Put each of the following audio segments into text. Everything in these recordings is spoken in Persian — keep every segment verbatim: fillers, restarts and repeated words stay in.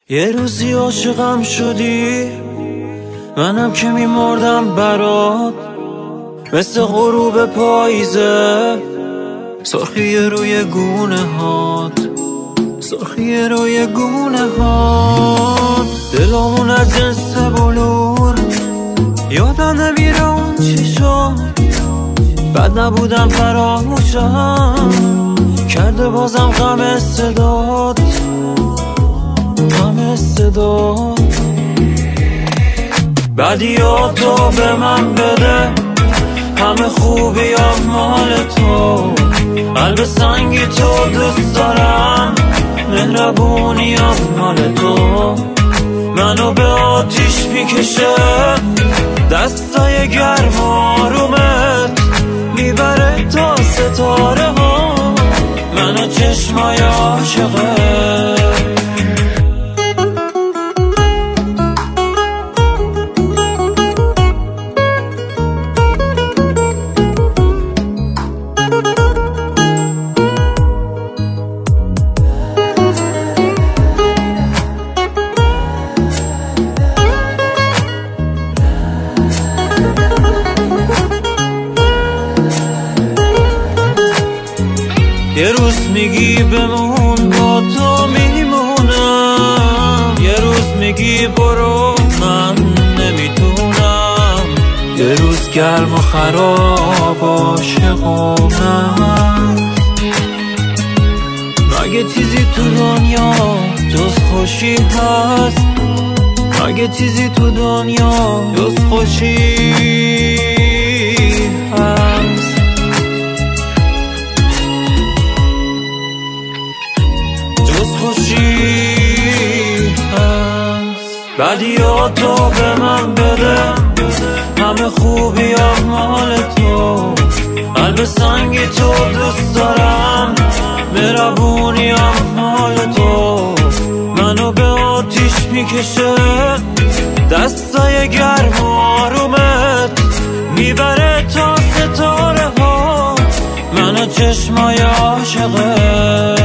یه روزی عاشقم شدی، منم که میمردم برات، مثل غروب پاییزه، سرخی روی گونه هات، سرخی روی گونه هات. دلمون از جنس بلور، یادم نمیره اون چی شد. بد نبودم فراموشم کرده، بازم غم استعداد، غم استعداد. بدیاتو به من بده، همه خوبی ها مال تو، قلب سنگی تو دوست دارم، مهربونی ها مال تو. منو به آتیش میکشه دستای گرم آرومت، میبره تا ستاره ها، منو چشمای عاشقه. یه روز میگی بمون با تو میمونم، یه روز میگی برو من نمیتونم، یه روز گرم و خراب عاشقونم. مگه چیزی تو دنیا جز خوشی هست؟ مگه چیزی تو دنیا جز خوشی هست؟ خوشی هست. بدیاتو به من بده، همه خوبی ها مال تو، قلب سنگی تو دوست دارم، مهربونی ها مال تو. منو به آتیش میکشه دستای گرم و آرومت، میبره تا ستاره ها، منو چشمای عاشقه.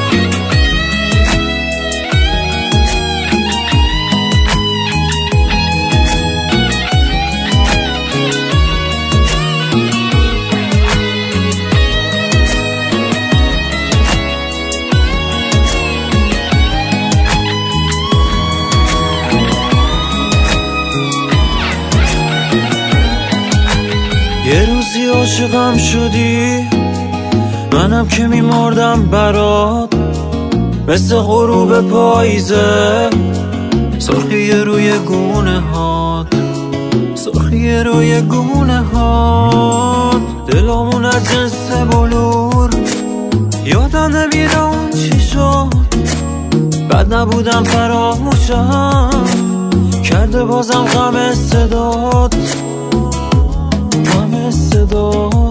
یه روزی عاشقم شدی، منم که میمردم برات، مثل غروب پاییزه، سرخی روی گونه هات، سرخی روی گونه هات. دلمون از جنس بلور، یادم نمیره اون چی شد. بد نبودم فراموشم کرده، بازم غم استعداد، غم استعداد.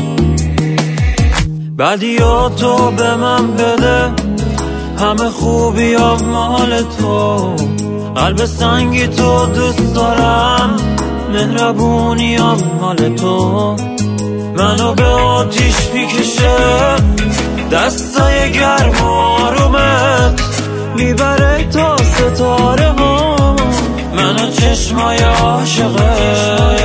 بدیاتو به من بده، همه خوبی ها مال تو، قلب سنگی تو دوست دارم، مهربونی ها مال تو. منو به آتیش میکشه دستای گرم و آرومت، میبره تا ستاره ها، منو چشمای عاشقه.